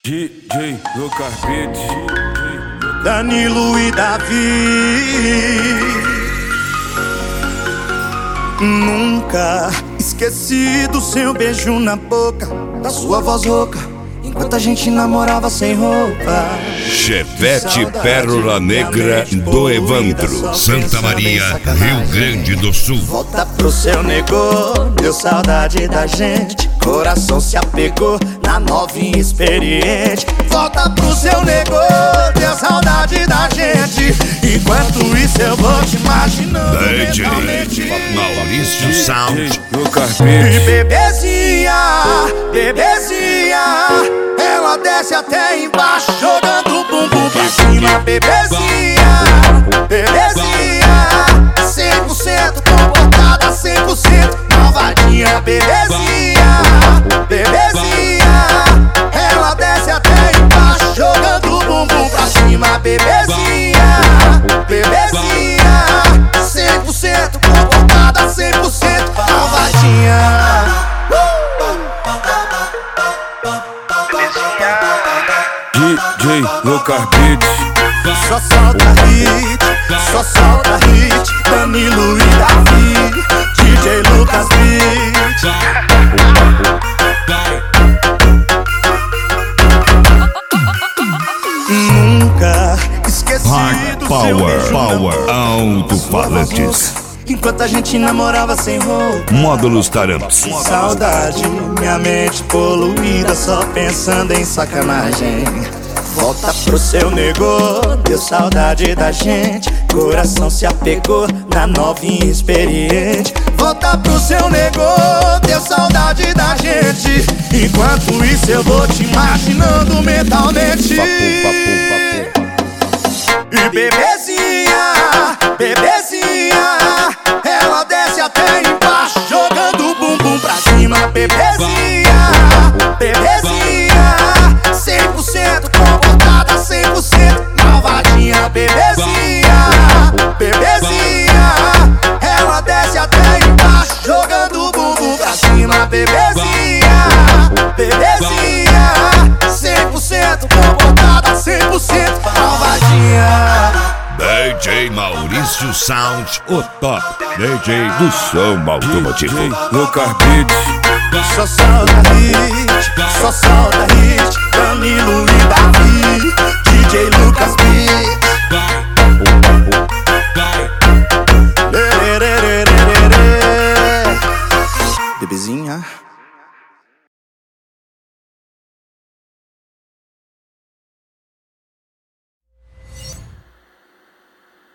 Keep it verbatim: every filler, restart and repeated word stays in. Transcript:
D J Lucas Beats, Danilo e Davi. Nunca esqueci do seu beijo na boca, da sua voz rouca, enquanto a gente namorava sem roupa. Chevette Pérola Negra do Evandro, Santa Maria, Rio Grande do Sul. Volta pro seu negô, deu saudade da gente, coração se apegou na novinha experiente. Volta pro seu negô, deu saudade da gente, enquanto isso eu vou te imaginando D J mentalmente. Maurício Sound. Lucas E Beats, bebezinha, bebezinha, ela desce até embaixo, jogando o bumbum pra cima. Bebezinha, bebezinha, cem por cento comportada, cem por cento malvadinha. Bebezinha, bebezinha, ela desce até embaixo, jogando o bumbum pra cima. Bebezinha, bebezinha, cem por cento comportada, cem por cento malvadinha. D J Lucas Beats, Só solta hit, só solta hit, Danilo e Davi, D J Lucas Beats. Nunca esqueci Hard do seu Power, beijo na Power, boca, alto-falantes, enquanto a gente namorava sem roupa. módulos taramps. Saudade, minha mente poluída, só pensando em sacanagem. Volta pro seu negô, deu saudade da gente, coração se apegou na novinha experiente. Volta pro seu negô, deu saudade da gente, enquanto isso eu vou te imaginando mentalmente. E bebezinha, bebezinha, ela desce até embaixo, jogando o bumbum pra cima. Bebezinha, bebezinha, cem por cento comportada, cem por cento malvadinha. Bebezinha, bebezinha, ela desce até embaixo, jogando o bumbum pra cima. Bebezinha, bebezinha, cem por cento comportada, cem por cento malvadinha. D J Maurício Sound, o top D J do som automotivo. D J Lucas Beats, Só solta hit, só solta hit.